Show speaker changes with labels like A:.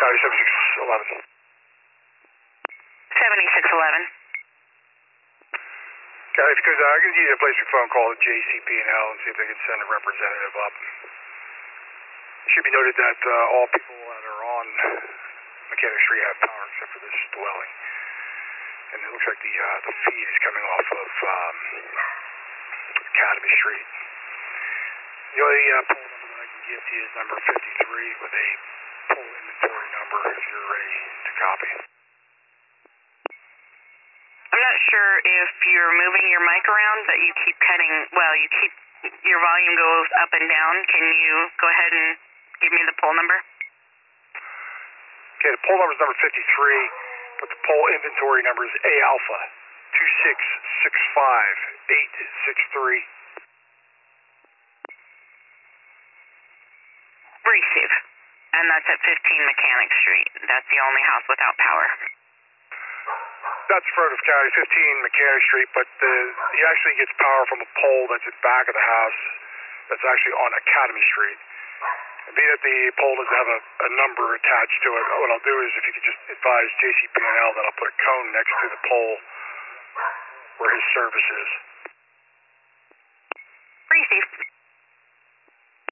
A: Coyote 7611.
B: 7611.
A: Coyote, if you could, I can give you a place for phone call to JCP&L and see if they can send a representative up. It should be noted that all people that are on Mechanic Street have power except for this dwelling. And it looks like the feed is coming off of Academy Street. The only poll number that I can give to you is number 53 with a poll inventory number if you're ready to copy.
B: I'm not sure if you're moving your mic around, but you keep cutting, your volume goes up and down. Can you go ahead and give me the poll number?
A: Okay, the poll number is number 53, but the poll inventory number is A Alpha 2665863.
B: Receive. And that's at 15 Mechanic Street. That's the only house without power.
A: That's Frederick County, 15 Mechanic Street, but he actually gets power from a pole that's at the back of the house that's actually on Academy Street. And being that the pole doesn't have a number attached to it, what I'll do is if you could just advise JCP&L that I'll put a cone next to the pole where his service is.
B: Receive.